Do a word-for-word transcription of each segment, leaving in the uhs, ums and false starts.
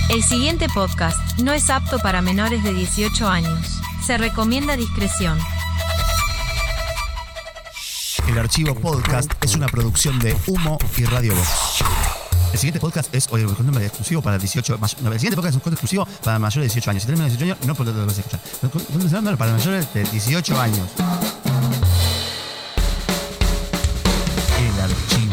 El siguiente podcast no es apto para menores de dieciocho años. Se recomienda discreción. El Archivo Podcast es una producción de Humo y Radio Vox. El siguiente podcast es hoy exclusivo para dieciocho. No, el siguiente podcast es un podcast exclusivo para mayores de dieciocho años. Si tenés menos de dieciocho años, no por lo que vas a escuchar. No, para mayores de dieciocho años. El Archivo.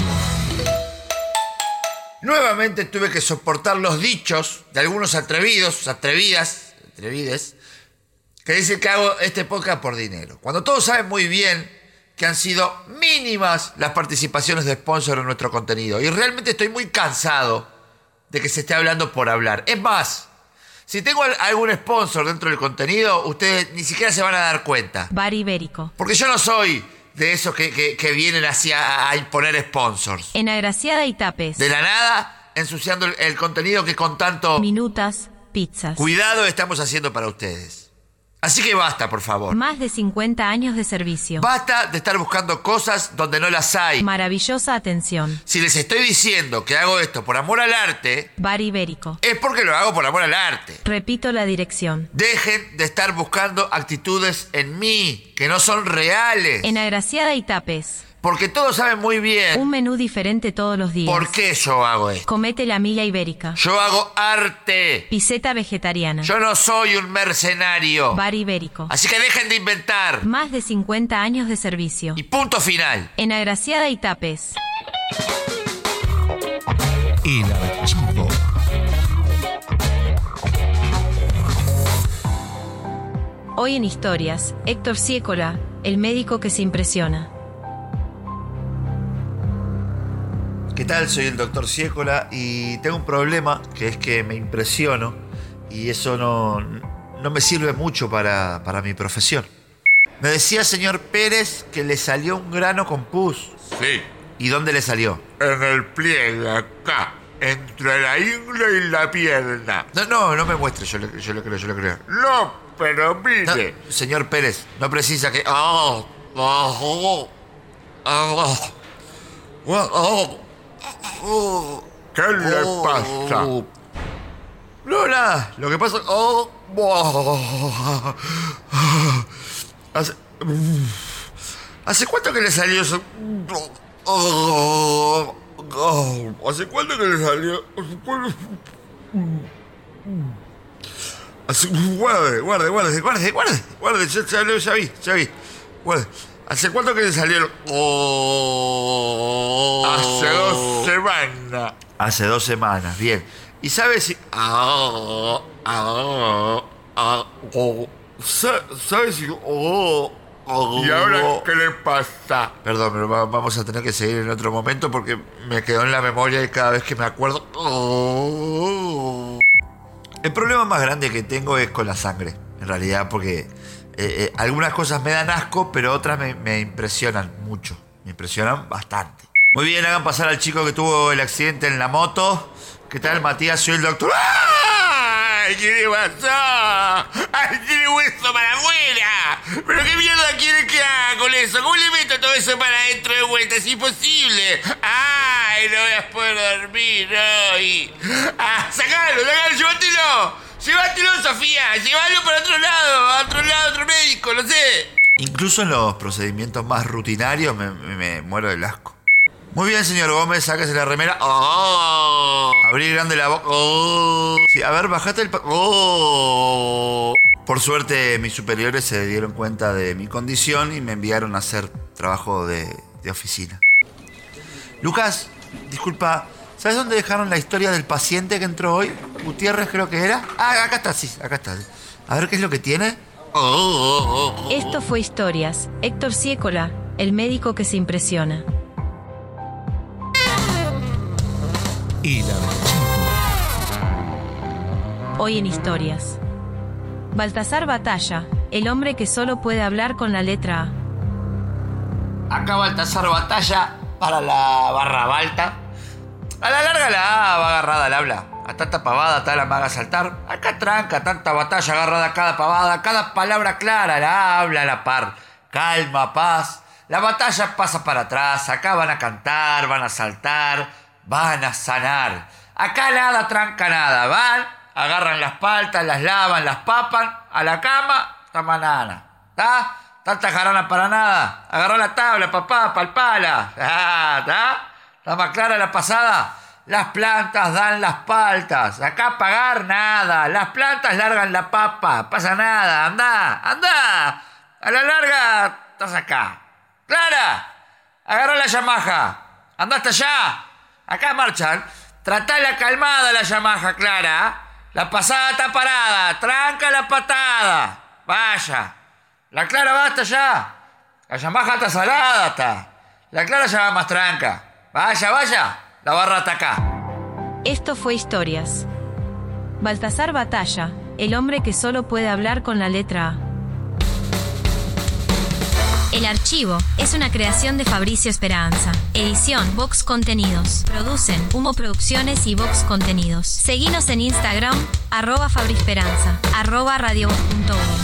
Nuevamente tuve que soportar los dichos de algunos atrevidos, atrevidas, atrevides, que dicen que hago este podcast por dinero. Cuando todos saben muy bien que han sido mínimas las participaciones de sponsor en nuestro contenido. Y realmente estoy muy cansado de que se esté hablando por hablar. Es más, si tengo algún sponsor dentro del contenido, ustedes ni siquiera se van a dar cuenta. Bar Ibérico. Porque yo no soy de esos que, que, que vienen así a, a imponer sponsors. En Agraciada y Tapes. De la nada, ensuciando el, el contenido que con tanto Minutas, pizzas. cuidado estamos haciendo para ustedes. Así que basta, por favor. Más de cincuenta años de servicio. Basta de estar buscando cosas donde no las hay. Maravillosa atención. Si les estoy diciendo que hago esto por amor al arte, Bar Ibérico. es porque lo hago por amor al arte. Repito la dirección. Dejen de estar buscando actitudes en mí que no son reales. En Agraciada y Tapes. Porque todos saben muy bien Un menú diferente todos los días. por qué yo hago esto. Comete la milla ibérica. Yo hago arte. Piseta vegetariana. Yo no soy un mercenario. Bar Ibérico. Así que dejen de inventar. Más de cincuenta años de servicio. Y punto final. En Agraciada y Tapes. El Archivo. Hoy en Historias, Héctor Ciécola, el médico que se impresiona. ¿Qué tal? Soy el doctor Ciécola y tengo un problema, que es que me impresiono y eso no, no me sirve mucho para, para mi profesión. Me decía señor Pérez que le salió un grano con pus. Sí, ¿Y dónde le salió? en el pliegue acá, entre la ingle y la pierna. No, no, no me muestre, yo le, yo le creo, yo le creo. No, pero No, mire. señor Pérez, no precisa que... Oh, oh, oh, oh, oh, oh, ¿Qué le oh, pasa? oh. No, nada, lo que pasa... Oh, oh, hace, ¿Hace cuánto que le salió eso? Oh, oh, ¿Hace cuánto que le salió? Hace, guarde, guarde, guarde, guarde, guarde, guarde, ya, ya, ya vi, ya vi. Guarde. ¿Hace cuánto que le salieron? Oh, Hace dos semanas. Hace dos semanas, bien. ¿Y sabes si...? Ah, ah, ah, oh. Sa- ¿Sabes si...? Oh, oh, ¿Y ahora oh. qué le pasa? Perdón, pero va- vamos a tener que seguir en otro momento porque me quedó en la memoria y cada vez que me acuerdo... Oh. El problema más grande que tengo es con la sangre, en realidad, porque eh, eh, algunas cosas me dan asco, pero otras me, me impresionan mucho. Me impresionan bastante. Muy bien, hagan pasar al chico que tuvo el accidente en la moto. ¿Qué tal, Matías? Soy el doctor... ¡Ay, qué le pasó! ¡Ay, tiene hueso para afuera! ¿Pero qué mierda quiere que haga con eso? ¿Cómo le meto todo eso para adentro de vuelta? ¡Es imposible! ¡Ay, no voy a poder dormir hoy! ¡Ah, sacalo, sacalo, llévatelo! ¡Llévatelo, Sofía! ¡Llévalo para otro lado! ¡A otro lado, otro médico! ¡No sé! Incluso en los procedimientos más rutinarios me, me- me muero del asco. Muy bien, señor Gómez, sáquese la remera. Oh. Abrir grande la boca. Oh. Sí, a ver, bajate el... pa- Oh. Por suerte, mis superiores se dieron cuenta de mi condición y me enviaron a hacer trabajo de, de oficina. Lucas, disculpa, ¿sabes dónde dejaron la historia del paciente que entró hoy? Gutiérrez creo que era. Ah, acá está, sí, acá está. A ver qué es lo que tiene. Oh. Esto fue Historias, Héctor Ciécola, el médico que se impresiona. El Archivo. Hoy en Historias. Baltasar Batalla, el hombre que solo puede hablar con la letra A. Acá Baltasar Batalla para la barra balta. A la larga la A va agarrada al habla. A tanta pavada tal la haga saltar. Acá tranca, tanta batalla agarrada a cada pavada. Cada palabra clara la habla a la par. Calma, paz. La batalla pasa para atrás. Acá van a cantar, van a saltar, van a sanar. Acá nada tranca nada. Van agarran las paltas, las lavan, las papan, a la cama, hasta mañana. ¿Está? Tanta jarana para nada. Agarrá la tabla, papá, palpala. ¿Está? ¿Está más clara la pasada? Las plantas dan las paltas. Acá pagar nada. Las plantas largan la papa. Pasa nada. Andá, andá. A la larga estás acá. ¡Clara! Agarrá la Yamaha. Andá hasta allá. Acá marchan. Tratá la calmada la Yamaha, Clara. La pasada está parada. Tranca la patada. Vaya. La Clara va hasta allá. La Yamaha está salada está. La Clara ya va más tranca. Vaya, vaya. La barra está acá. Esto fue Historias. Baltasar Batalla, el hombre que solo puede hablar con la letra A. El Archivo es una creación de Fabricio Esperanza. Edición Vox Contenidos. Producen Humo Producciones y Vox Contenidos. Seguinos en Instagram, arroba Fabri Esperanza, arroba radiovox punto uno.